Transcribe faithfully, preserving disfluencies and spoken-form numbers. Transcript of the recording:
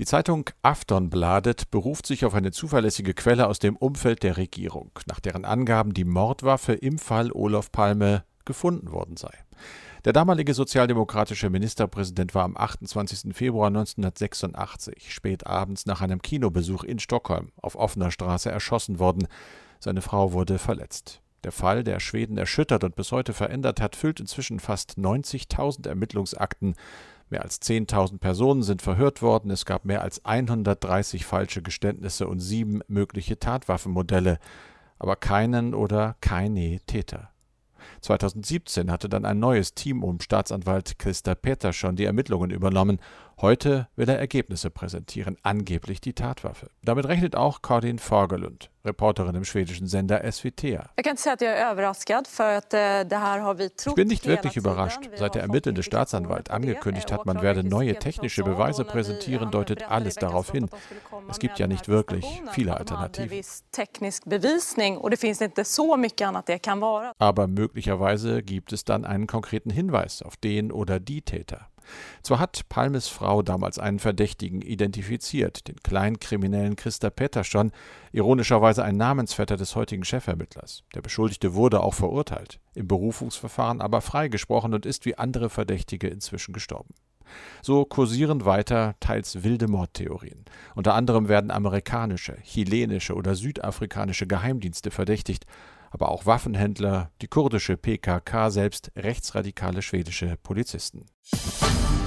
Die Zeitung Aftonbladet beruft sich auf eine zuverlässige Quelle aus dem Umfeld der Regierung, nach deren Angaben die Mordwaffe im Fall Olof Palme gefunden worden sei. Der damalige sozialdemokratische Ministerpräsident war am achtundzwanzigsten Februar neunzehnhundertsechsundachtzig spät abends nach einem Kinobesuch in Stockholm auf offener Straße erschossen worden. Seine Frau wurde verletzt. Der Fall, der Schweden erschüttert und bis heute verändert hat, füllt inzwischen fast neunzigtausend Ermittlungsakten. Mehr als zehntausend Personen sind verhört worden. Es gab mehr als hundertdreißig falsche Geständnisse und sieben mögliche Tatwaffenmodelle, aber keinen oder keine Täter. zweitausendsiebzehn hatte dann ein neues Team um Staatsanwalt Christer Pettersson die Ermittlungen übernommen. Heute will er Ergebnisse präsentieren, angeblich die Tatwaffe. Damit rechnet auch Karin Fagerlund, Reporterin im schwedischen Sender S V T. Ich bin nicht wirklich überrascht. Seit der ermittelnde Staatsanwalt angekündigt hat, man werde neue technische Beweise präsentieren, deutet alles darauf hin. Es gibt ja nicht wirklich viele Alternativen. Aber möglicherweise gibt es dann einen konkreten Hinweis auf den oder die Täter. Zwar hat Palmes Frau damals einen Verdächtigen identifiziert, den Kleinkriminellen Christer Pettersson, ironischerweise ein Namensvetter des heutigen Chefermittlers. Der Beschuldigte wurde auch verurteilt, im Berufungsverfahren aber freigesprochen und ist wie andere Verdächtige inzwischen gestorben. So kursieren weiter teils wilde Mordtheorien. Unter anderem werden amerikanische, chilenische oder südafrikanische Geheimdienste verdächtigt, aber auch Waffenhändler, die kurdische P K K, selbst rechtsradikale schwedische Polizisten.